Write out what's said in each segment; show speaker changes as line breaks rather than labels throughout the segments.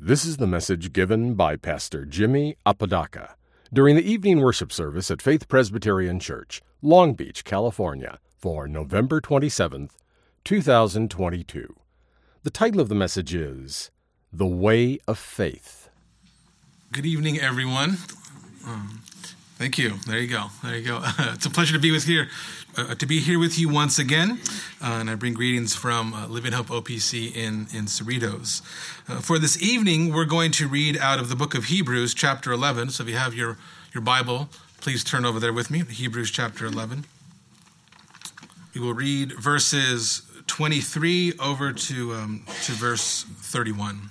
This is the message given by Pastor Jimmy Apodaca during the evening worship service at Faith Presbyterian Church, Long Beach, California, for November 27th, 2022. The title of the message is The Way of Faith.
Good evening, everyone. Thank you. There you go. It's a pleasure to be here with you once again. And I bring greetings from Living Hope OPC in Cerritos. For this evening, we're going to read out of the book of Hebrews, chapter 11. So if you have your Bible, please turn over there with me, Hebrews chapter 11. We will read verses 23 over to verse 31.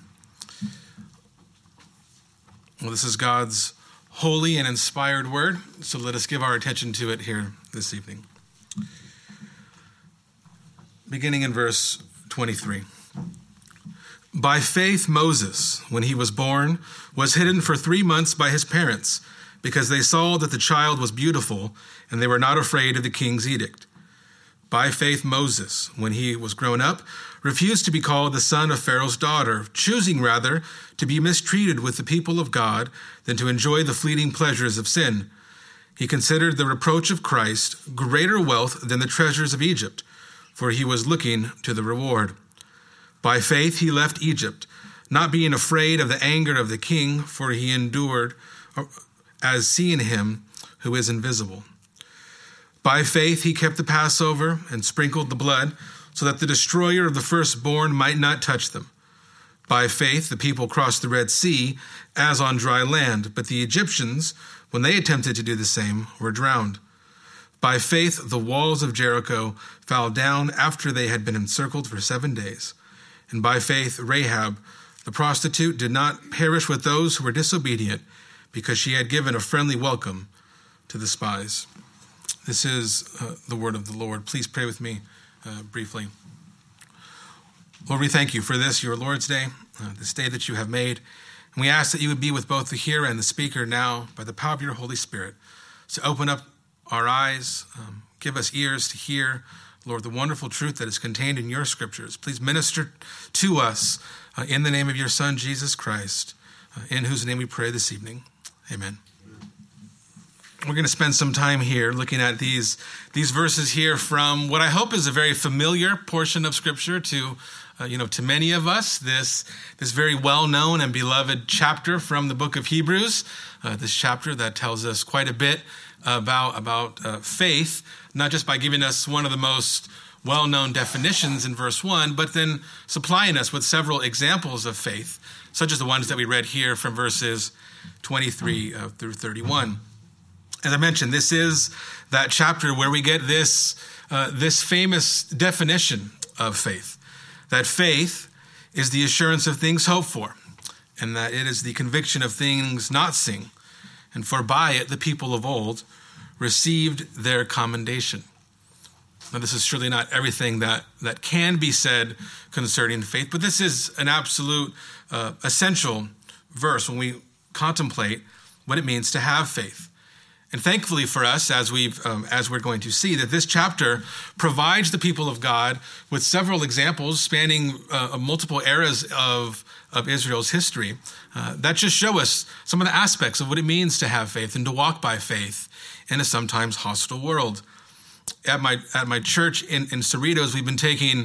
Well, this is God's holy and inspired word, so let us give our attention to it here this evening. Beginning in verse 23. By faith Moses, when he was born, was hidden for 3 months by his parents, because they saw that the child was beautiful, and they were not afraid of the king's edict. By faith Moses, when he was grown up, refused to be called the son of Pharaoh's daughter, choosing rather to be mistreated with the people of God than to enjoy the fleeting pleasures of sin. He considered the reproach of Christ greater wealth than the treasures of Egypt, for he was looking to the reward. By faith he left Egypt, not being afraid of the anger of the king, for he endured as seeing him who is invisible. By faith he kept the Passover and sprinkled the blood, so that the destroyer of the firstborn might not touch them. By faith the people crossed the Red Sea as on dry land, but the Egyptians, when they attempted to do the same, were drowned. By faith the walls of Jericho fell down after they had been encircled for 7 days. And by faith Rahab, the prostitute, did not perish with those who were disobedient, because she had given a friendly welcome to the spies. This is the word of the Lord. Please pray with me briefly. Lord, we thank you for this, your Lord's Day, this day that you have made. And we ask that you would be with both the hearer and the speaker now by the power of your Holy Spirit. So open up our eyes, give us ears to hear, Lord, the wonderful truth that is contained in your scriptures. Please minister to us in the name of your Son, Jesus Christ, in whose name we pray this evening. Amen. We're going to spend some time here looking at these verses here from what I hope is a very familiar portion of Scripture to many of us. This very well-known and beloved chapter from the book of Hebrews. This chapter that tells us quite a bit about faith, not just by giving us one of the most well-known definitions in verse 1, but then supplying us with several examples of faith, such as the ones that we read here from verses 23 through 31. As I mentioned, this is that chapter where we get this famous definition of faith, that faith is the assurance of things hoped for, and that it is the conviction of things not seen, and for by it the people of old received their commendation. Now, this is surely not everything that can be said concerning faith, but this is an absolute essential verse when we contemplate what it means to have faith. And thankfully for us, as we're going to see, that this chapter provides the people of God with several examples spanning multiple eras of Israel's history that just show us some of the aspects of what it means to have faith and to walk by faith in a sometimes hostile world. At my church in Cerritos, we've been taking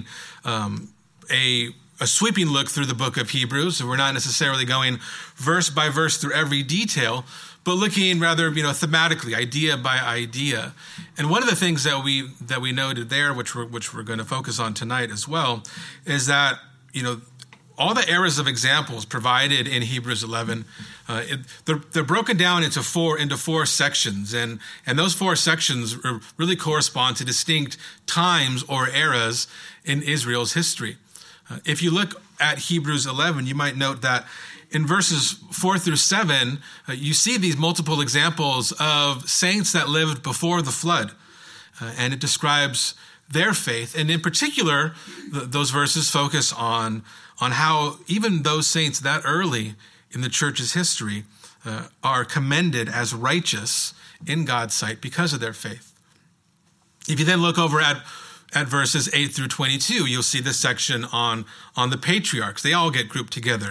a sweeping look through the book of Hebrews. So we're not necessarily going verse by verse through every detail, but looking rather, thematically, idea by idea. And one of the things that we noted there, which we're going to focus on tonight as well, is that all the eras of examples provided in Hebrews 11, they're broken down into four sections, and those 4 sections really correspond to distinct times or eras in Israel's history. If you look at Hebrews 11, you might note that in verses 4 through 7, you see these multiple examples of saints that lived before the flood, and it describes their faith. And in particular, those verses focus on how even those saints that early in the church's history are commended as righteous in God's sight because of their faith. If you then look over at verses 8 through 22, you'll see this section on the patriarchs. They all get grouped together.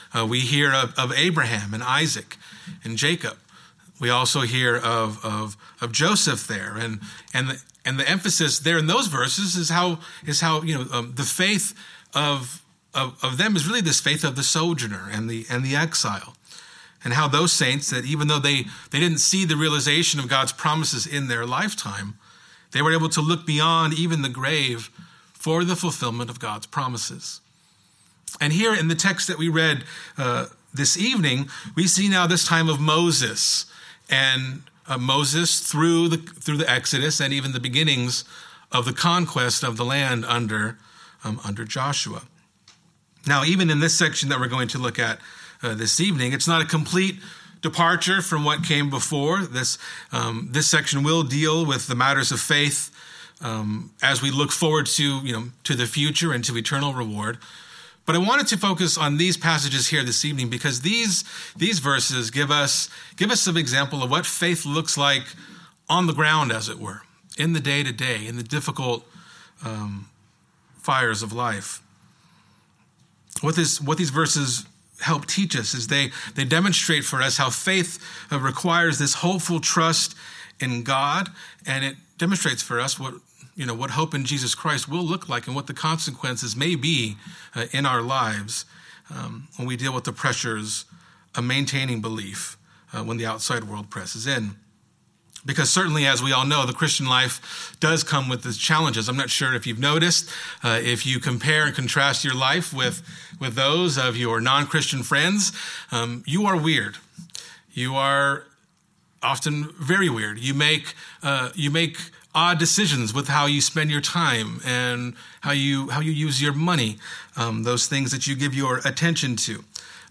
We hear of Abraham and Isaac and Jacob. We also hear of Joseph there, and the emphasis there in those verses is how the faith of them is really this faith of the sojourner and the exile, and how those saints, that even though they didn't see the realization of God's promises in their lifetime, they were able to look beyond even the grave for the fulfillment of God's promises. And here in the text that we read this evening, we see now this time of Moses, and Moses through the Exodus and even the beginnings of the conquest of the land under Joshua. Now, even in this section that we're going to look at this evening, it's not a complete departure from what came before. This section will deal with the matters of faith as we look forward to the future and to eternal reward. But I wanted to focus on these passages here this evening because these verses give us some example of what faith looks like on the ground, as it were, in the day-to-day, in the difficult fires of life. What these verses help teach us is they demonstrate for us how faith requires this hopeful trust in God, and it demonstrates for us what hope in Jesus Christ will look like and what the consequences may be in our lives when we deal with the pressures of maintaining belief when the outside world presses in. Because certainly, as we all know, the Christian life does come with its challenges. I'm not sure if you've noticed, if you compare and contrast your life with those of your non-Christian friends, you are weird. You are often very weird. You make odd decisions with how you spend your time and how you use your money, those things that you give your attention to,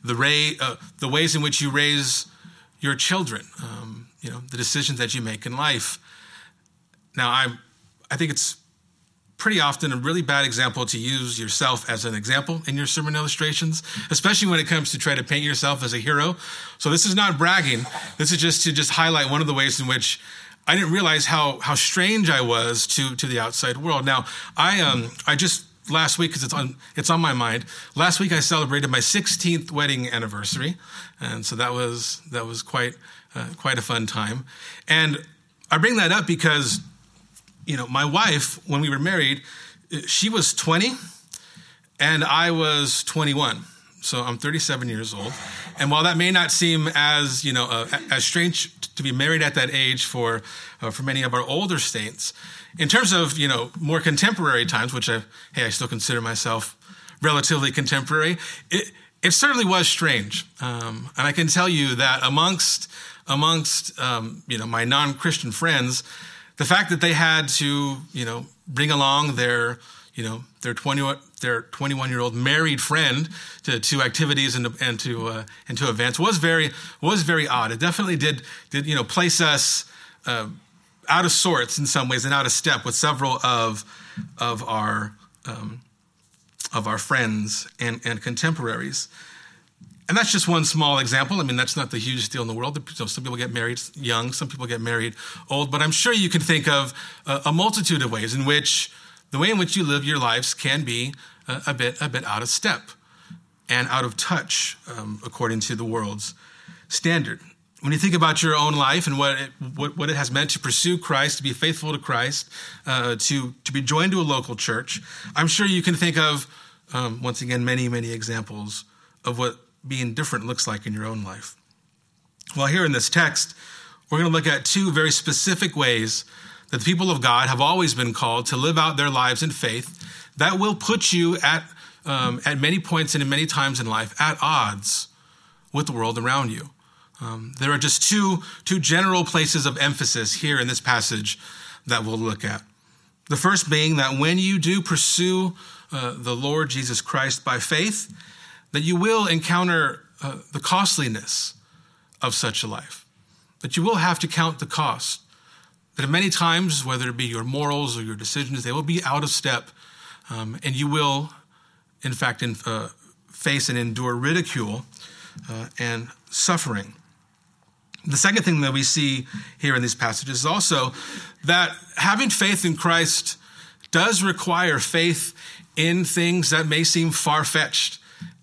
the ways in which you raise your children, the decisions that you make in life. Now, I think it's pretty often a really bad example to use yourself as an example in your sermon illustrations, especially when it comes to try to paint yourself as a hero. So this is not bragging. This is just to highlight one of the ways in which I didn't realize how strange I was to the outside world. Now, I just last week, because it's on my mind. Last week I celebrated my 16th wedding anniversary, and so that was quite a fun time. And I bring that up because my wife, when we were married, she was 20 and I was 21. So I'm 37 years old. And while that may not seem as strange to be married at that age for many of our older saints, in terms of, more contemporary times, which I still consider myself relatively contemporary, it certainly was strange. And I can tell you that amongst my non-Christian friends, the fact that they had to, bring along their 21-year-old married friend to activities and to events was very odd. It definitely did place us out of sorts in some ways and out of step with several of our friends and contemporaries. And that's just one small example. I mean, that's not the hugest deal in the world. Some people get married young, some people get married old, but I'm sure you can think of a multitude of ways in which the way in which you live your lives can be a bit out of step and out of touch according to the world's standard. When you think about your own life and what it has meant to pursue Christ, to be faithful to Christ, to be joined to a local church, I'm sure you can think of, once again, many, many examples of what being different looks like in your own life. Well, here in this text, we're going to look at two very specific ways that the people of God have always been called to live out their lives in faith that will put you at many points and in many times in life at odds with the world around you. There are just two general places of emphasis here in this passage that we'll look at. The first being that when you do pursue the Lord Jesus Christ by faith, that you will encounter the costliness of such a life, that you will have to count the cost, that many times, whether it be your morals or your decisions, they will be out of step, and you will, in fact, face and endure ridicule and suffering. The second thing that we see here in these passages is also that having faith in Christ does require faith in things that may seem far-fetched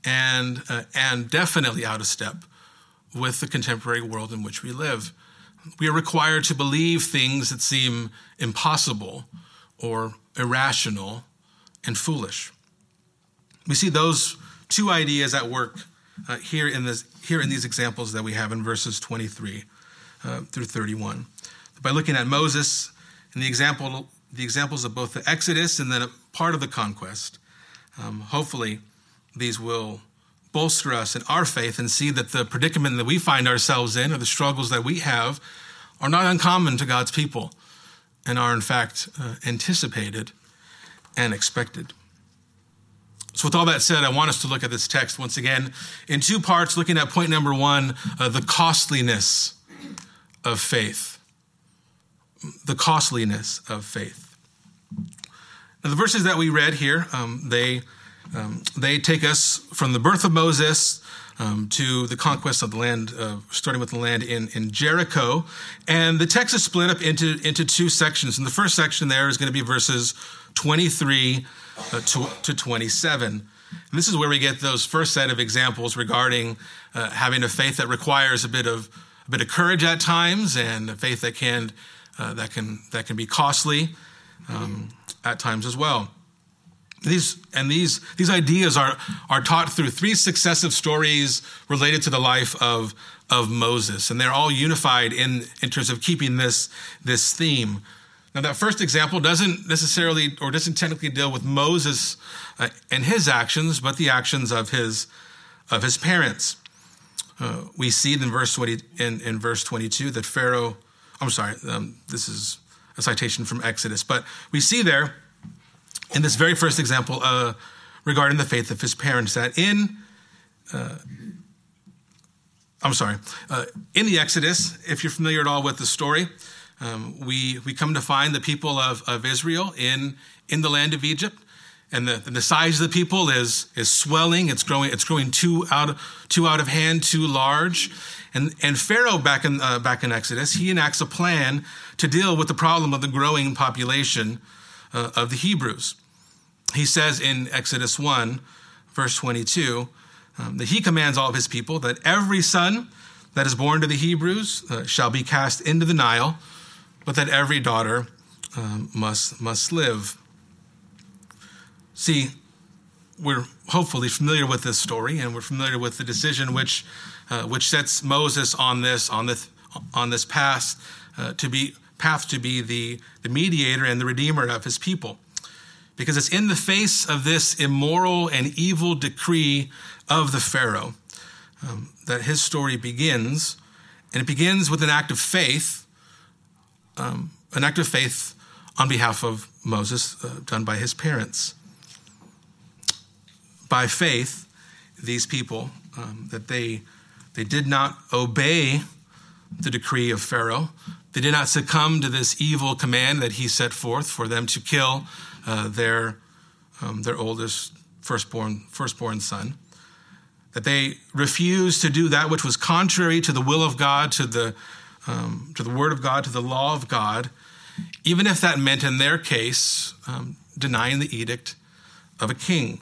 and definitely out of step with the contemporary world in which we live. We are required to believe things that seem impossible or irrational and foolish. We see those two ideas at work here in these examples that we have in verses 23 through 31. By looking at Moses and the examples of both the Exodus and then a part of the conquest, hopefully these will bolster us in our faith and see that the predicament that we find ourselves in or the struggles that we have are not uncommon to God's people and are in fact anticipated and expected. So with all that said, I want us to look at this text once again in two parts, looking at point number one, the costliness of faith. The costliness of faith. Now, the verses that we read here, they take us from the birth of Moses to the conquest of the land, starting with the land in Jericho. And the text is split up into two sections. And the first section there is going to be verses 23 to 27. And this is where we get those first set of examples regarding having a faith that requires a bit of courage at times, and a faith that can be costly at times as well. These ideas are taught through three successive stories related to the life of Moses, and they're all unified in terms of keeping this theme. Now, that first example doesn't technically deal with Moses and his actions, but the actions of his parents. We see in verse 22 that Pharaoh. This is a citation from Exodus, but we see there in this very first example regarding the faith of his parents that in the Exodus, if you're familiar at all with the story, we come to find the people of Israel in the land of Egypt, and the size of the people is swelling. It's growing too out of hand, too large. And Pharaoh back in Exodus, he enacts a plan to deal with the problem of the growing population of the Hebrews. He says in Exodus 1, verse 22, that he commands all of his people that every son that is born to the Hebrews shall be cast into the Nile, but that every daughter must live. See, we're hopefully familiar with this story, and we're familiar with the decision which sets Moses on this path to be the mediator and the redeemer of his people. Because it's in the face of this immoral and evil decree of the Pharaoh that his story begins. And it begins with an act of faith on behalf of Moses done by his parents. By faith, these people, that they did not obey the decree of Pharaoh. They did not succumb to this evil command that he set forth for them to kill their oldest firstborn son. That they refused to do that which was contrary to the will of God, to the word of God, to the law of God, even if that meant in their case denying the edict of a king.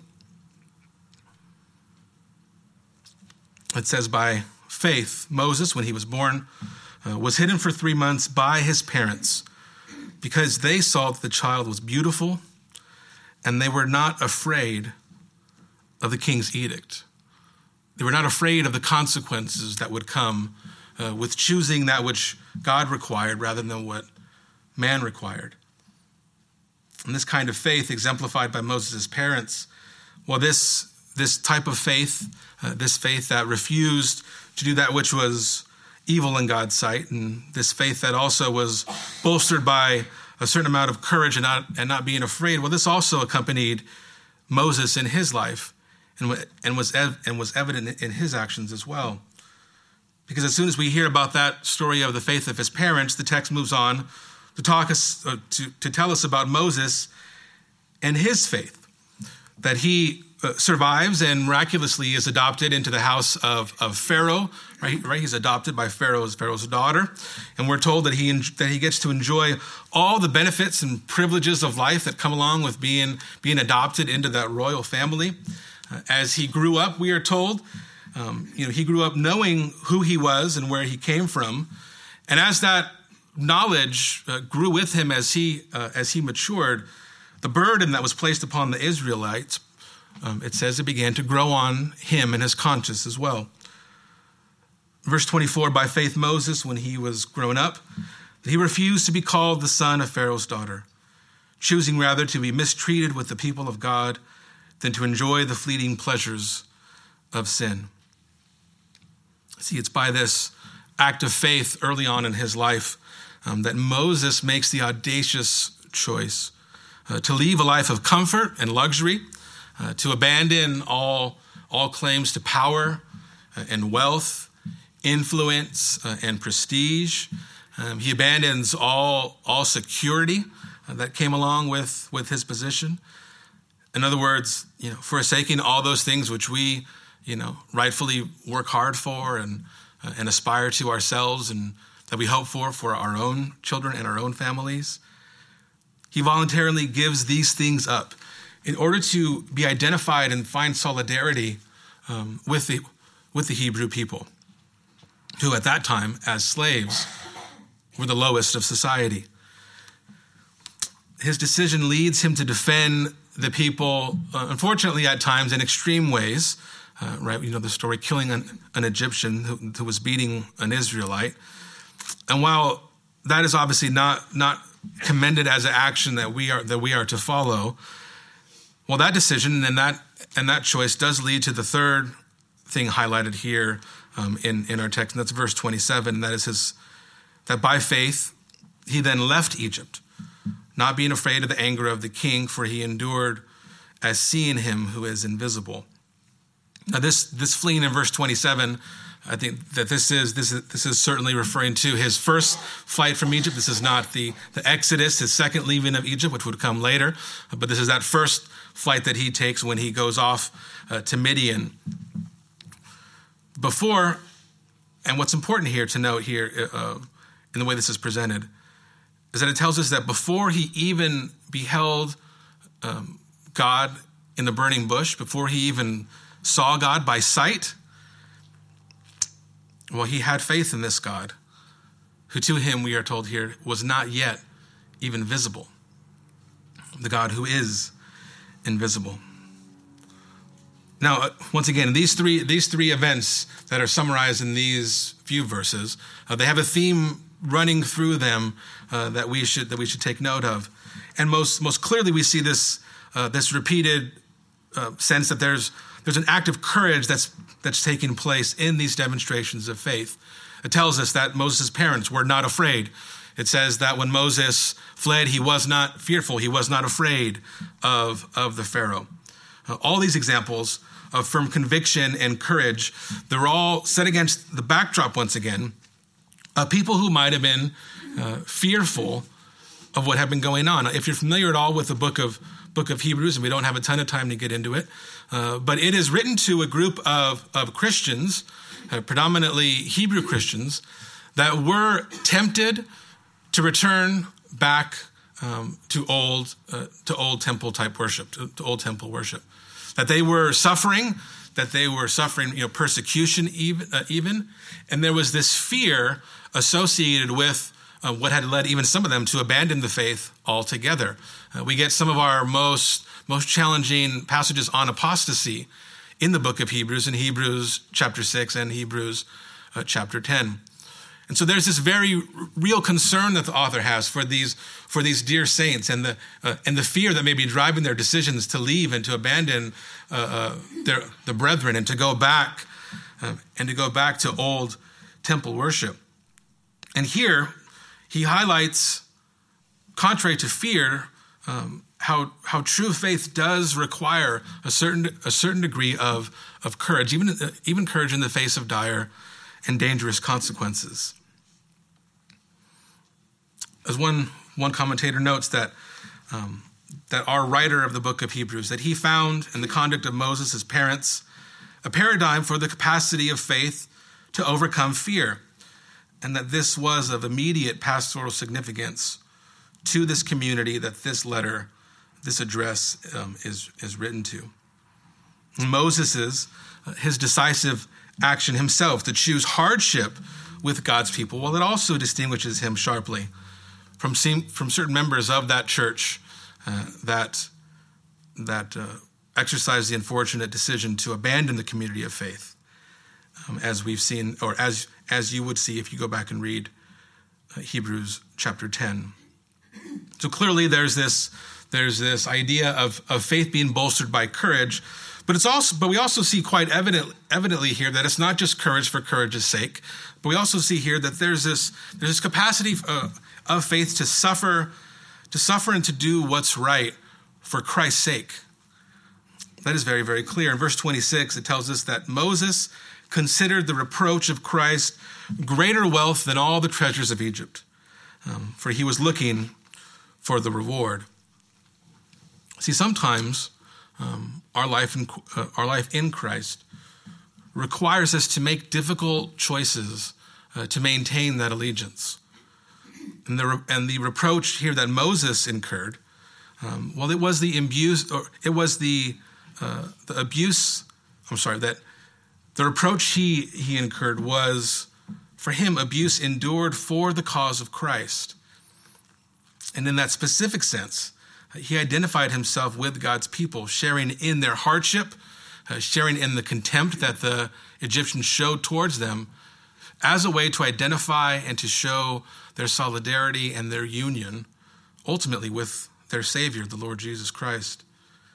It says, by faith, Moses, when he was born, was hidden for 3 months by his parents because they saw that the child was beautiful and they were not afraid of the king's edict. They were not afraid of the consequences that would come with choosing that which God required rather than what man required. And this kind of faith exemplified by Moses' parents, well, this type of faith, this faith that refused to do that which was evil in God's sight, and this faith that also was bolstered by a certain amount of courage and not being afraid, well, this also accompanied Moses in his life and was evident in his actions as well. Because as soon as we hear about that story of the faith of his parents, the text moves on to tell us about Moses and his faith, that he survives and miraculously is adopted into the house of Pharaoh. Right? He's adopted by Pharaoh's daughter, and we're told that he gets to enjoy all the benefits and privileges of life that come along with being adopted into that royal family. As he grew up, we are told, he grew up knowing who he was and where he came from. And as that knowledge grew with him as he matured, the burden that was placed upon the Israelites, it says it began to grow on him and his conscience as well. Verse 24, by faith Moses, when he was grown up, he refused to be called the son of Pharaoh's daughter, choosing rather to be mistreated with the people of God than to enjoy the fleeting pleasures of sin. See, it's by this act of faith early on in his life that Moses makes the audacious choice to leave a life of comfort and luxury, to abandon all claims to power and wealth, influence and prestige. He abandons all security that came along with his position. In other words, forsaking all those things which we, rightfully work hard for and aspire to ourselves and that we hope for our own children and our own families. He voluntarily gives these things up in order to be identified and find solidarity with the Hebrew people, who at that time, as slaves, were the lowest of society. His decision leads him to defend the people, unfortunately at times in extreme ways, right? The story, killing an Egyptian who was beating an Israelite. And while that is obviously not commended as an action that we are to follow, well, that decision and that choice does lead to the third thing highlighted here in our text, and that's verse 27. And that is that by faith he then left Egypt, not being afraid of the anger of the king, for he endured as seeing him who is invisible. Now this fleeing in verse 27, I think that this is certainly referring to his first flight from Egypt. This is not the Exodus, his second leaving of Egypt, which would come later, but this is that first flight that he takes when he goes off to Midian. Before, and what's important here to note here in the way this is presented, is that it tells us that before he even beheld God in the burning bush, before he even saw God by sight, well, he had faith in this God, who to him, we are told here, was not yet even visible. The God who is invisible. Now, once again, these three events that are summarized in these few verses, they have a theme running through them that we should take note of, and most clearly we see this repeated sense that there's an act of courage that's taking place in these demonstrations of faith. It tells us that Moses' parents were not afraid. It says that when Moses fled, he was not fearful. He was not afraid of the Pharaoh. All these examples of firm conviction and courage, they're all set against the backdrop, once again, of people who might have been fearful of what had been going on. If you're familiar at all with the book of Hebrews, and we don't have a ton of time to get into it, but it is written to a group of Christians, predominantly Hebrew Christians, that were tempted to return back to old temple type worship, to old temple worship. That they were suffering persecution even, and there was this fear associated with what had led even some of them to abandon the faith altogether. We get some of our most challenging passages on apostasy in the book of Hebrews, in Hebrews chapter 6 and Hebrews chapter 10. And so there's this very real concern that the author has for these dear saints, and the fear that may be driving their decisions to leave and to abandon the brethren and to go back to old temple worship. And here he highlights, contrary to fear, how true faith does require a certain degree of courage, even courage in the face of dire and dangerous consequences. As one commentator notes that our writer of the book of Hebrews, that he found in the conduct of Moses' parents a paradigm for the capacity of faith to overcome fear, and that this was of immediate pastoral significance to this community that this letter, this address is written to. Moses' his decisive action himself to choose hardship with God's people, well, it also distinguishes him sharply from certain members of that church that exercised the unfortunate decision to abandon the community of faith, as we've seen, or as you would see if you go back and read Hebrews chapter 10. So clearly there's this idea of faith being bolstered by courage, but we also see quite evidently here that it's not just courage for courage's sake, but we also see here that there's this capacity of faith to suffer and to do what's right for Christ's sake. That is very, very clear. In verse 26, it tells us that Moses considered the reproach of Christ greater wealth than all the treasures of Egypt, for he was looking for the reward. See, sometimes our life in Christ requires us to make difficult choices to maintain that allegiance. And the reproach here that Moses incurred, it was the abuse, or it was the abuse. That the reproach he incurred was, for him, abuse endured for the cause of Christ. And in that specific sense, he identified himself with God's people, sharing in their hardship, sharing in the contempt that the Egyptians showed towards them, as a way to identify and to show their solidarity and their union, ultimately with their Savior, the Lord Jesus Christ.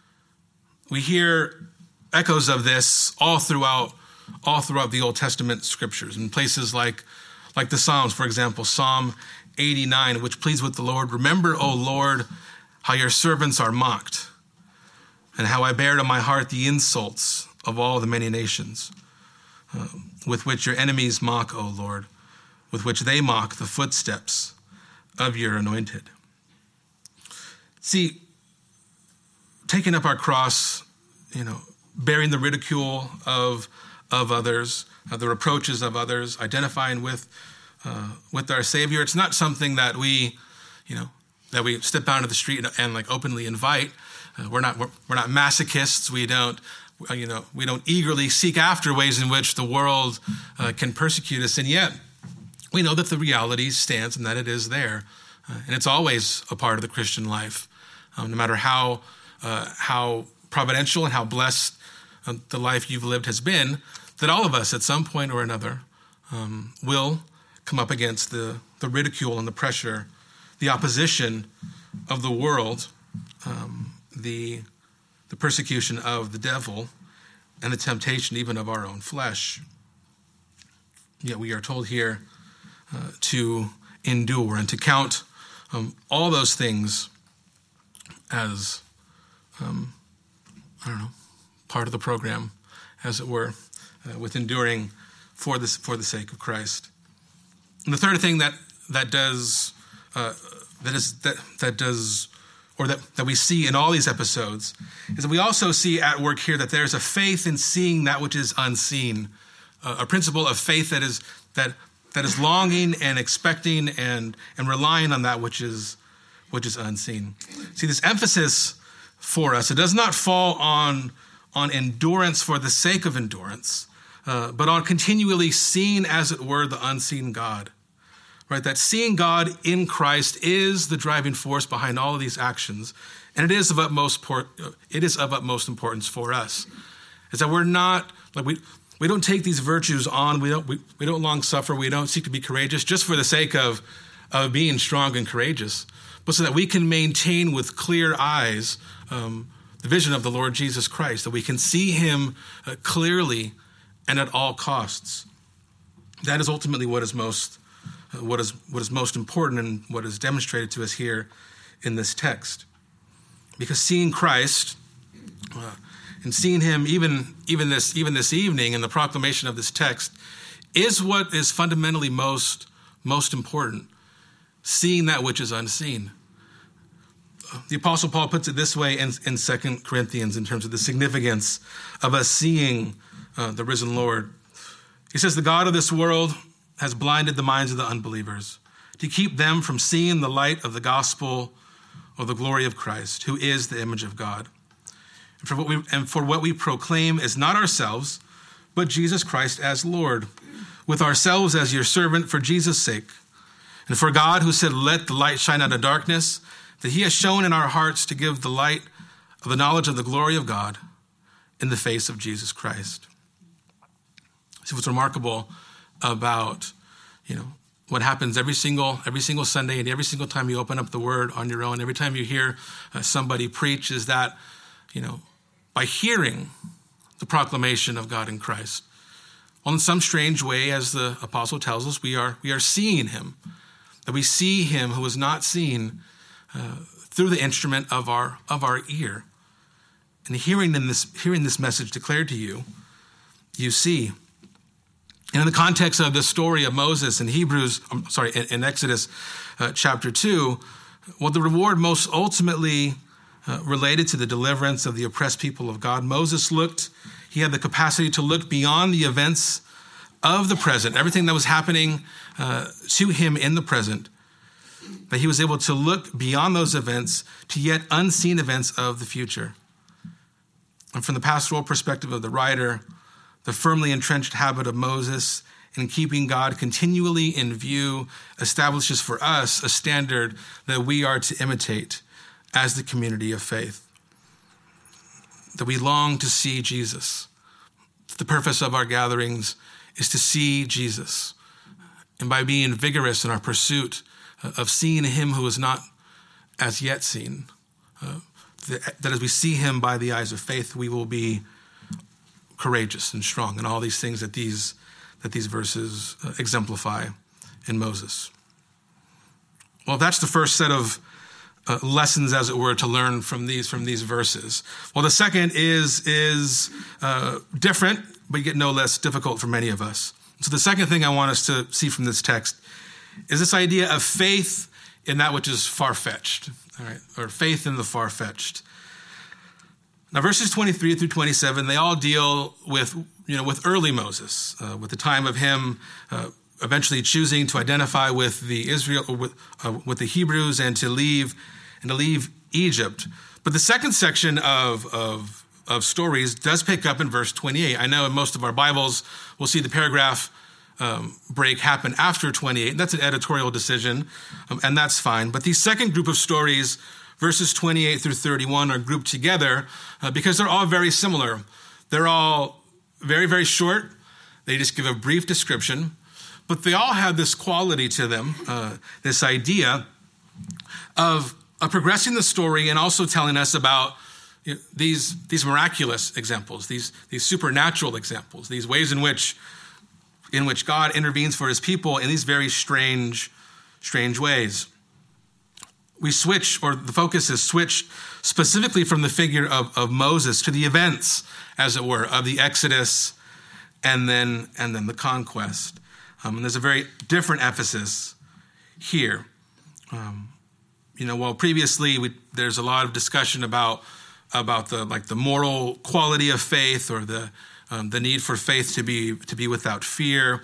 We hear echoes of this all throughout the Old Testament scriptures, in places like the Psalms, for example, Psalm 89, which pleads with the Lord, "Remember, O Lord, how your servants are mocked, and how I bear to my heart the insults of all the many nations, with which your enemies mock, O Lord, with which they mock the footsteps of your anointed." See, taking up our cross, bearing the ridicule of others, the reproaches of others, identifying with our Savior, it's not something that we step out into the street and openly invite. We're not masochists. We don't eagerly seek after ways in which the world can persecute us, and yet we know that the reality stands and that it is there, and it's always a part of the Christian life, no matter how providential and how blessed the life you've lived has been. That all of us, at some point or another, will come up against the ridicule and the pressure, the opposition of the world, the persecution of the devil, and the temptation even of our own flesh. Yet we are told here to endure and to count all those things as, part of the program, as it were, with enduring for the sake of Christ. And the third thing that we see in all these episodes is that we also see at work here that there's a faith in seeing that which is unseen, a principle of faith that is longing and expecting and relying on that which is unseen. See, this emphasis for us, it does not fall on endurance for the sake of endurance, but on continually seeing, as it were, the unseen God. Right, that seeing God in Christ is the driving force behind all of these actions, and it is of utmost importance for us. Is that we're not we don't take these virtues on. We don't long suffer. We don't seek to be courageous just for the sake of being strong and courageous, but so that we can maintain with clear eyes the vision of the Lord Jesus Christ, that we can see him clearly and at all costs. That is ultimately what is most important and what is demonstrated to us here in this text. Because seeing Christ and seeing him even this evening in the proclamation of this text is what is fundamentally most important. Seeing that which is unseen. The Apostle Paul puts it this way in 2 Corinthians in terms of the significance of us seeing the risen Lord. He says, "The God of this world has blinded the minds of the unbelievers to keep them from seeing the light of the gospel of the glory of Christ, who is the image of God. For what we proclaim is not ourselves, but Jesus Christ as Lord, with ourselves as your servant for Jesus' sake. And for God, who said, let the light shine out of darkness, that he has shown in our hearts to give the light of the knowledge of the glory of God in the face of Jesus Christ. See, what's remarkable about, what happens every single Sunday and every single time you open up the Word on your own, every time you hear somebody preach, is that, by hearing the proclamation of God in Christ, well, in some strange way, as the apostle tells us, we are seeing him, that we see him who is not seen through the instrument of our ear. And hearing this message declared to you, you see. And in the context of the story of Moses in in Exodus chapter 2, well, the reward most ultimately related to the deliverance of the oppressed people of God. Moses he had the capacity to look beyond the events of the present, everything that was happening to him in the present, that he was able to look beyond those events to yet unseen events of the future. And from the pastoral perspective of the writer, the firmly entrenched habit of Moses in keeping God continually in view establishes for us a standard that we are to imitate as the community of faith. That we long to see Jesus. The purpose of our gatherings is to see Jesus. And by being vigorous in our pursuit of seeing him who is not as yet seen, that as we see him by the eyes of faith, we will be courageous and strong, and all these things that these verses exemplify in Moses. Well, that's the first set of lessons, as it were, to learn from these verses. Well, the second is different, but yet no less difficult for many of us. So the second thing I want us to see from this text is this idea of faith in that which is far-fetched, all right, or faith in the far-fetched. Now, verses 23 through 27, they all deal with early Moses, with the time of him eventually choosing to identify with with the Hebrews and to leave Egypt. But the second section of stories does pick up in verse 28. I know in most of our Bibles we'll see the paragraph break happen after 28. That's an editorial decision, and that's fine. But the second group of stories, verses 28 through 31, are grouped together because they're all very similar. They're all very, very short. They just give a brief description, but they all have this quality to them, this idea of progressing the story and also telling us about these miraculous examples, these supernatural examples, these ways in which God intervenes for his people in these very strange ways. The focus is switched specifically from the figure of Moses to the events, as it were, of the Exodus and then the conquest. And there's a very different emphasis here. While previously there's a lot of discussion about the moral quality of faith, or the need for faith to be without fear.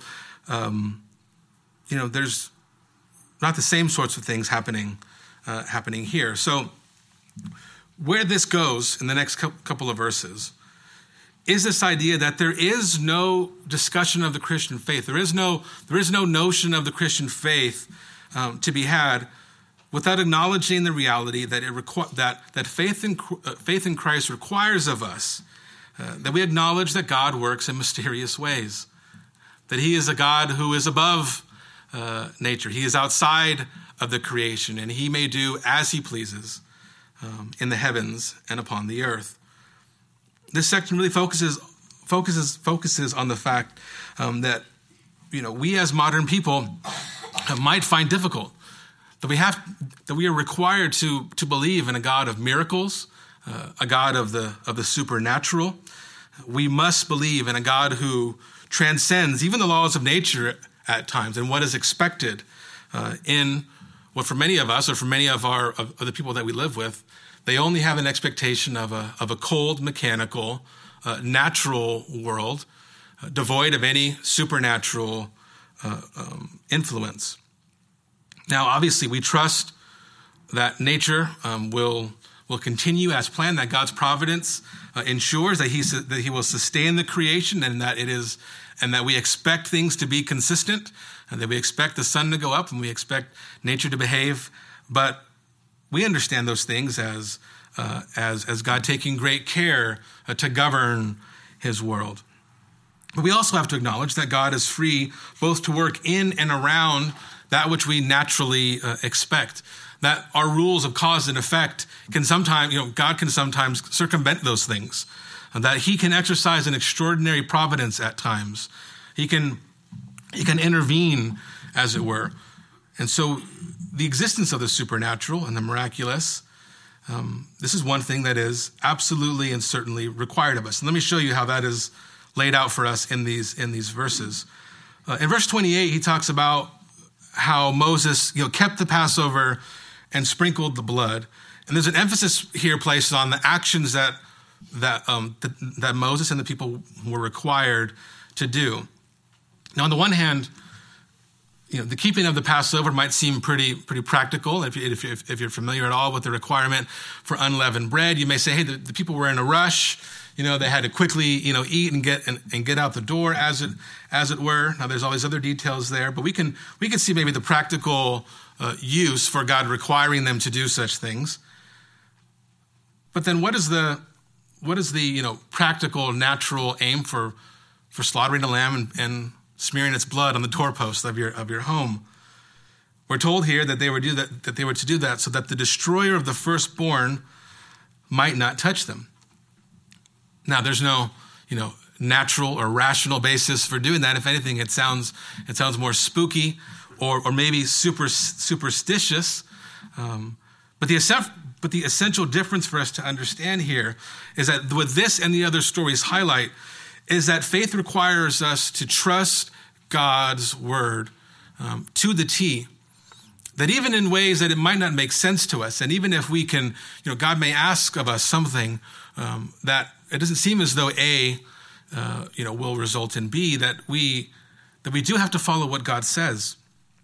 There's not the same sorts of things happening here. So where this goes in the next couple of verses is this idea that there is no discussion of the Christian faith. There is no notion of the Christian faith to be had without acknowledging the reality that that faith in Christ requires of us that we acknowledge that God works in mysterious ways, that he is a God who is above nature. He is outside of the creation, and he may do as he pleases in the heavens and upon the earth. This section really focuses on the fact that we as modern people might find difficult, that we are required to believe in a God of miracles, a God of the supernatural. We must believe in a God who transcends even the laws of nature at times, and what is expected in what for many of us, or for many of the people that we live with, they only have an expectation of a cold, mechanical, natural world, devoid of any supernatural influence. Now, obviously, we trust that nature will will continue as planned, that God's providence ensures that he will sustain the creation, and that we expect things to be consistent, and that we expect the sun to go up and we expect nature to behave. But we understand those things as God taking great care to govern his world. But we also have to acknowledge that God is free both to work in and around that which we naturally expect. That our rules of cause and effect can sometimes, God can sometimes circumvent those things. And that he can exercise an extraordinary providence at times. He can intervene, as it were. And so the existence of the supernatural and the miraculous, this is one thing that is absolutely and certainly required of us. And let me show you how that is laid out for us in these verses. In verse 28, he talks about how Moses, kept the Passover and sprinkled the blood. And there's an emphasis here placed on the actions that Moses and the people were required to do. Now, on the one hand, the keeping of the Passover might seem pretty practical. If you're familiar at all with the requirement for unleavened bread, you may say, hey, the people were in a rush. They had to quickly, eat and get out the door, as it were. Now, there's all these other details there, but we can see maybe the practical use for God requiring them to do such things. But then, what is the practical, natural aim for slaughtering a lamb and smearing its blood on the doorpost of your home? We're told here that they were to do that so that the destroyer of the firstborn might not touch them. Now, there's no, natural or rational basis for doing that. If anything, it sounds more spooky or maybe superstitious. But the essential difference for us to understand here is that what this and the other stories highlight is that faith requires us to trust God's word to the T. That even in ways that it might not make sense to us, and even if we can, God may ask of us something that it doesn't seem as though A, will result in B, that we do have to follow what God says,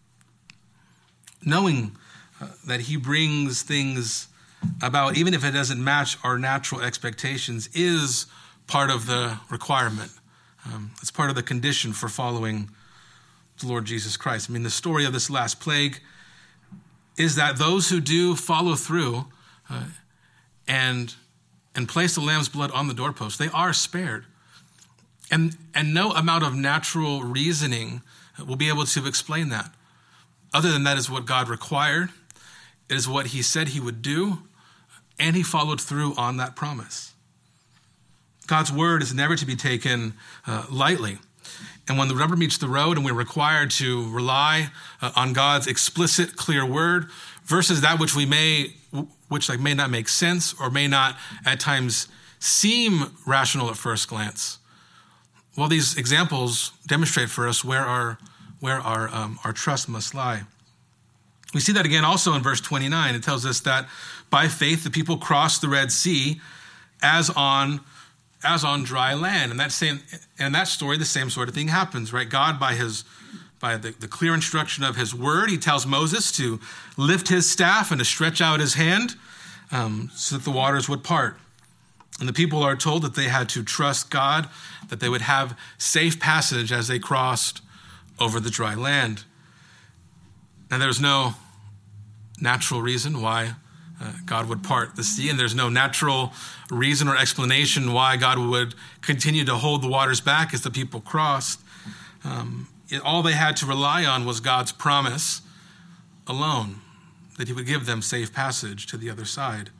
knowing that he brings things about, even if it doesn't match our natural expectations, is part of the requirement. It's part of the condition for following the Lord Jesus Christ. I mean, the story of this last plague is that those who do follow through and place the lamb's blood on the doorpost, they are spared. And no amount of natural reasoning will be able to explain that. Other than that is what God required. It is what he said he would do, and he followed through on that promise. God's word is never to be taken lightly. And when the rubber meets the road and we're required to rely on God's explicit, clear word versus that which may not make sense or may not at times seem rational at first glance, well, these examples demonstrate for us where our trust must lie. We see that again also in verse 29. It tells us that by faith the people crossed the Red Sea as on dry land. And that story, the same sort of thing happens, right? God, by the clear instruction of his word, he tells Moses to lift his staff and to stretch out his hand so that the waters would part. And the people are told that they had to trust God, that they would have safe passage as they crossed over the dry land. Now, there's no natural reason why God would part the sea, and there's no natural reason or explanation why God would continue to hold the waters back as the people crossed. All they had to rely on was God's promise alone, that he would give them safe passage to the other side.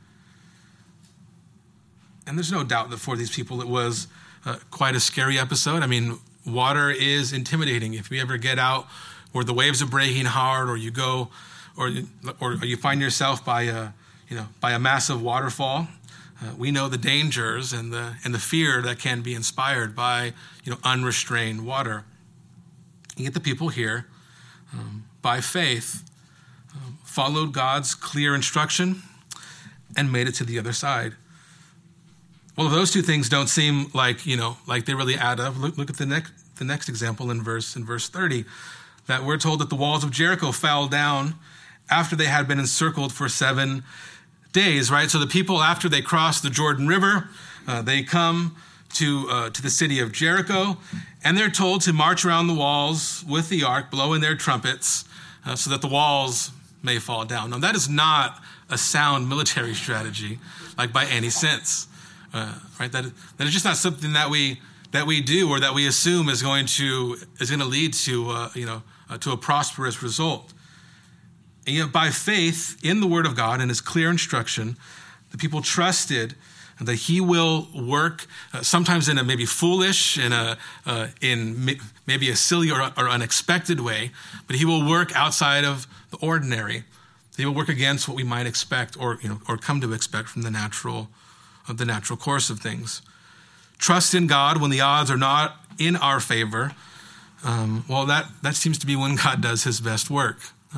And there's no doubt that for these people it was quite a scary episode. I mean, water is intimidating. If you ever get out where the waves are breaking hard, or you go, or you find yourself by a massive waterfall, we know the dangers and the fear that can be inspired by unrestrained water. And yet the people here, by faith, followed God's clear instruction and made it to the other side. Well, if those two things don't seem like they really add up, look at the next example in verse 30. That we're told that the walls of Jericho fell down after they had been encircled for 7 days, right? So the people, after they cross the Jordan River, they come to the city of Jericho, and they're told to march around the walls with the ark, blowing their trumpets, so that the walls may fall down. Now, that is not a sound military strategy, like by any sense, right? That is just not something that we do or that we assume is going to lead to to a prosperous result. And yet, by faith in the Word of God and His clear instruction, the people trusted that He will work, sometimes in a maybe foolish, in maybe a silly or unexpected way, but He will work outside of the ordinary. He will work against what we might expect or come to expect from the natural course of things. Trust in God when the odds are not in our favor. That seems to be when God does His best work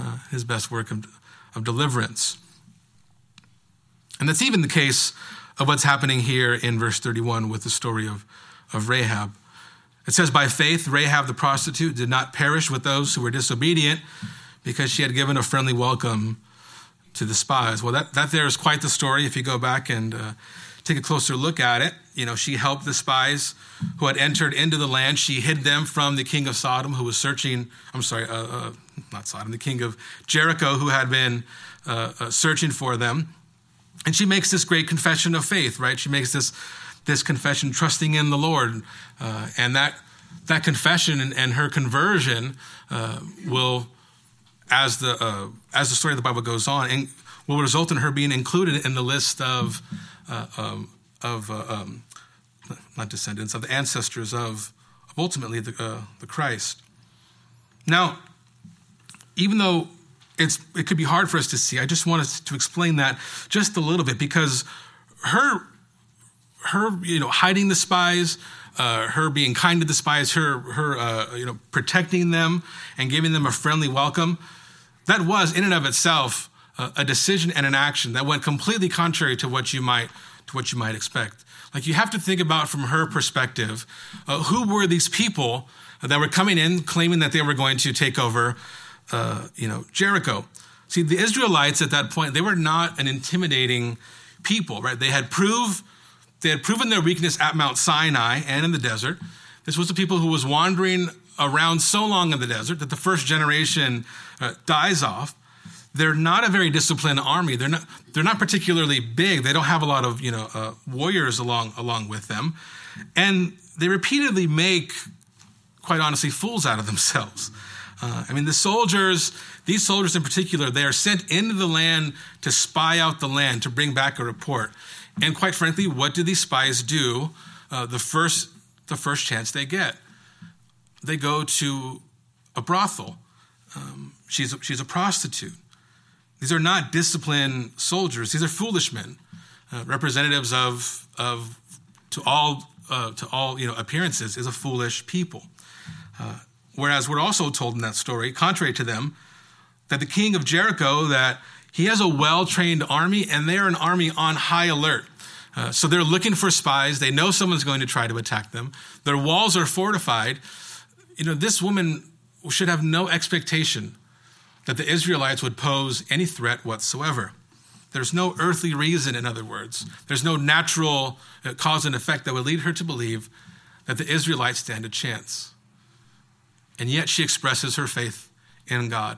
of deliverance. And that's even the case of what's happening here in verse 31 with the story of Rahab. It says, by faith, Rahab the prostitute did not perish with those who were disobedient because she had given a friendly welcome to the spies. Well, that there is quite the story. If you go back and take a closer look at it, she helped the spies who had entered into the land. She hid them from the king of Sodom who was searching, the king of Jericho who had been searching for them. And she makes this great confession of faith, right? She makes this confession trusting in the Lord. And that confession and her conversion will, as the story of the Bible goes on, and will result in her being included in the list of not descendants, of the ancestors of ultimately the Christ. Now, even though it could be hard for us to see, I just wanted to explain that just a little bit, because her hiding the spies, her being kind to the spies, her protecting them and giving them a friendly welcome, that was in and of itself a decision and an action that went completely contrary to what you might expect. Like, you have to think about from her perspective, who were these people that were coming in claiming that they were going to take over Jericho. See, the Israelites at that point, they were not an intimidating people, right? They had proven their weakness at Mount Sinai and in the desert. This was the people who was wandering around so long in the desert that the first generation dies off. They're not a very disciplined army. They're not particularly big. They don't have a lot of warriors along with them, and they repeatedly make, quite honestly, fools out of themselves. These soldiers in particular, they are sent into the land to spy out the land, to bring back a report. And quite frankly, what do these spies do the first chance they get? They go to a brothel. She's a prostitute. These are not disciplined soldiers. These are foolish men, representatives of to all appearances, is a foolish people. Whereas we're also told in that story, contrary to them, that the king of Jericho, that he has a well-trained army, and they're an army on high alert. So they're looking for spies. They know someone's going to try to attack them. Their walls are fortified. This woman should have no expectation that the Israelites would pose any threat whatsoever. There's no earthly reason, in other words. There's no natural cause and effect that would lead her to believe that the Israelites stand a chance. And yet she expresses her faith in God,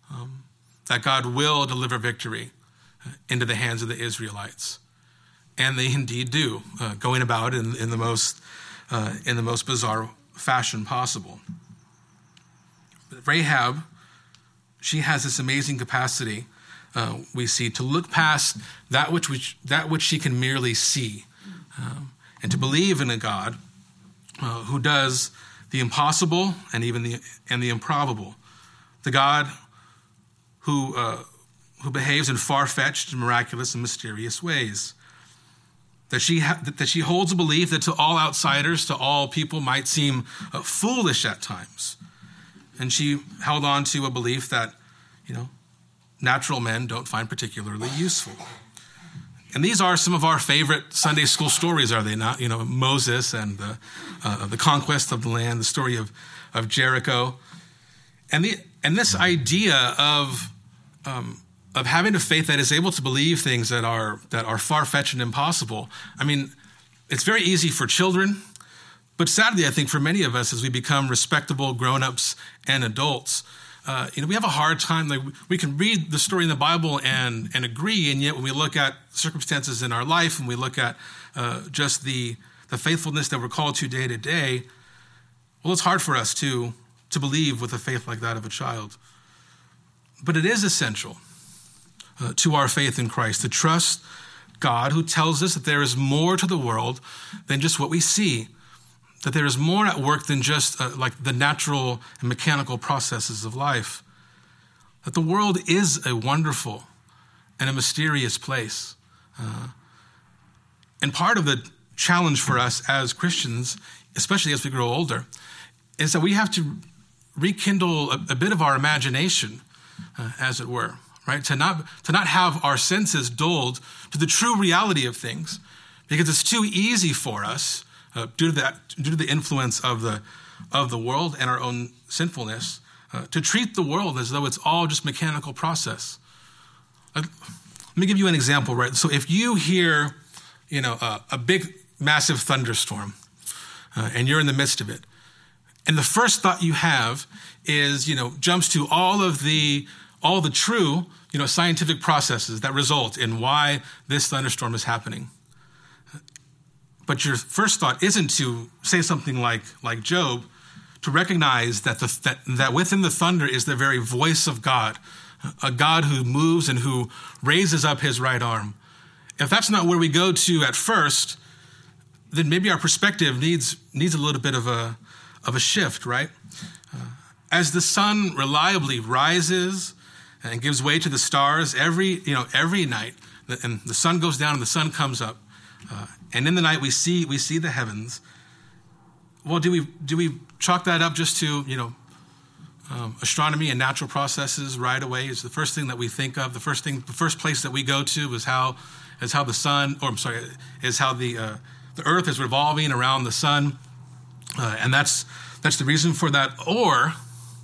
that God will deliver victory into the hands of the Israelites. And they indeed do, going about it in the most bizarre fashion possible. But Rahab, she has this amazing capacity, we see, to look past that which she can merely see, and to believe in a God who does the impossible and even the improbable, the God who behaves in far-fetched, miraculous, and mysterious ways. That she holds a belief that to all outsiders, to all people, might seem foolish at times. And she held on to a belief that, natural men don't find particularly useful. And these are some of our favorite Sunday school stories, are they not? Moses and the conquest of the land, the story of Jericho. And this idea of of having a faith that is able to believe things that are far-fetched and impossible. I mean, it's very easy for children, but sadly, I think for many of us, as we become respectable grown-ups and adults, we have a hard time. Like, we can read the story in the Bible and agree, and yet when we look at circumstances in our life and we look at just the faithfulness that we're called to day, well, it's hard for us to believe with a faith like that of a child. But it is essential to our faith in Christ to trust God, who tells us that there is more to the world than just what we see, that there is more at work than just like the natural and mechanical processes of life, that the world is a wonderful and a mysterious place. And part of the challenge for us as Christians, especially as we grow older, is that we have to rekindle a bit of our imagination, as it were, right? To not have our senses dulled to the true reality of things, because it's too easy for us, due to the influence of the world and our own sinfulness, to treat the world as though it's all just mechanical process. Let me give you an example, right? So if you hear, a big, massive thunderstorm, and you're in the midst of it, and the first thought you have is, jumps to all the true, scientific processes that result in why this thunderstorm is happening. But your first thought isn't to say something like Job, to recognize that within the thunder is the very voice of God, a God who moves and who raises up his right arm. If that's not where we go to at first, then maybe our perspective needs a little bit of a shift, right? As the sun reliably rises and gives way to the stars every night, and the sun goes down and the sun comes up, and in the night we see the heavens. Well, do we chalk that up just to astronomy and natural processes right away? Is the first thing that we think of. The first place that we go to is how the earth is revolving around the sun, and that's the reason for that. Or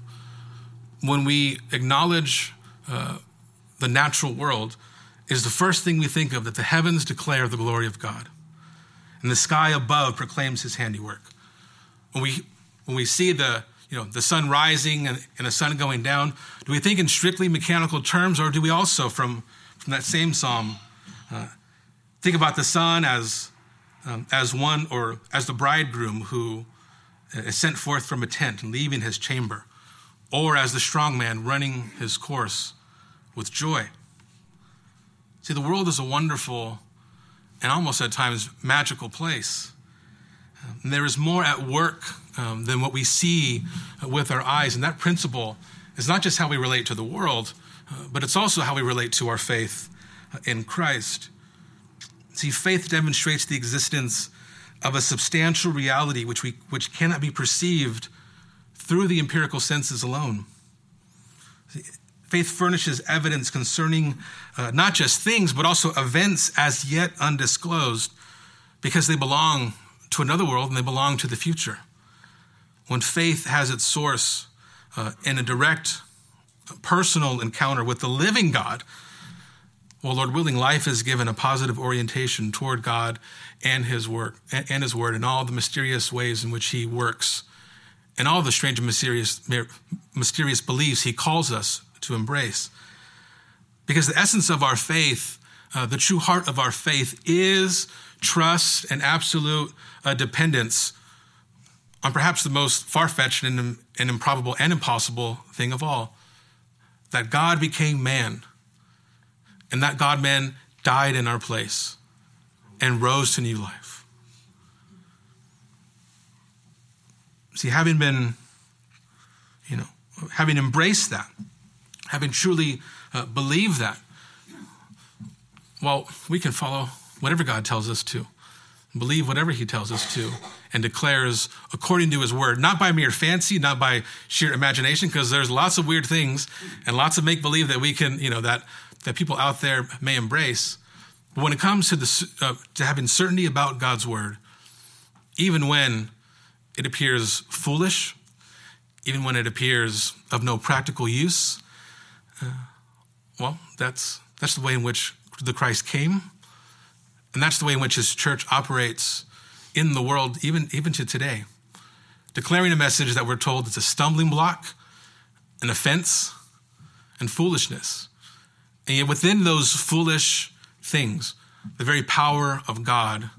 when we acknowledge the natural world, is the first thing we think of, that the heavens declare the glory of God, and the sky above proclaims his handiwork. When we see the sun rising and the sun going down, do we think in strictly mechanical terms, or do we also, from that same psalm, think about the sun as one, or as the bridegroom who is sent forth from a tent and leaving his chamber, or as the strong man running his course with joy? See, the world is a wonderful and almost at times magical place. And there is more at work than what we see with our eyes. And that principle is not just how we relate to the world, but it's also how we relate to our faith in Christ. See, faith demonstrates the existence of a substantial reality which cannot be perceived through the empirical senses alone. See, faith furnishes evidence concerning not just things, but also events as yet undisclosed, because they belong to another world and they belong to the future. When faith has its source in a direct, personal encounter with the living God, well, Lord willing, life is given a positive orientation toward God and his work and his word, and all the mysterious ways in which he works, and all the strange and mysterious beliefs he calls us to embrace. Because the essence of our faith, the true heart of our faith, is trust and absolute dependence on perhaps the most far-fetched and improbable and impossible thing of all, that God became man, and that God-man died in our place and rose to new life. See, having embraced that, having truly believed that, well, we can follow whatever God tells us to, believe whatever he tells us to, and declares according to his word, not by mere fancy, not by sheer imagination, because there's lots of weird things and lots of make-believe that we can, that people out there may embrace. But when it comes to having certainty about God's word, even when it appears foolish, even when it appears of no practical use, well, that's the way in which the Christ came, and that's the way in which his church operates in the world, even to today, declaring a message that we're told is a stumbling block, an offense, and foolishness. And yet within those foolish things, the very power of God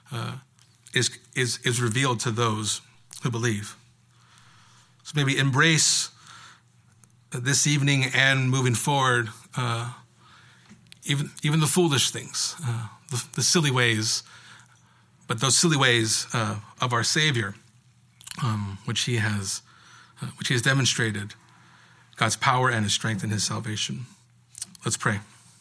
is revealed to those who believe. So maybe embrace this evening and moving forward, even the foolish things, the silly ways, but those silly ways of our Savior, which he has demonstrated God's power and his strength in his salvation. Let's pray.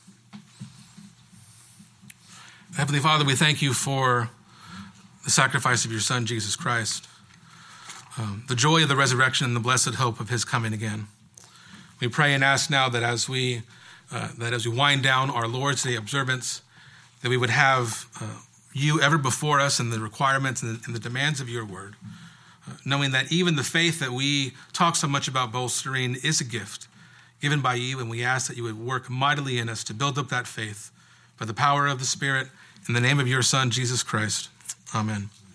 Heavenly Father, we thank you for the sacrifice of your Son, Jesus Christ, the joy of the resurrection and the blessed hope of his coming again. We pray and ask now that as we wind down our Lord's Day observance, that we would have you ever before us and the requirements and the demands of your word, knowing that even the faith that we talk so much about bolstering is a gift given by you, and we ask that you would work mightily in us to build up that faith by the power of the Spirit, in the name of your Son, Jesus Christ. Amen.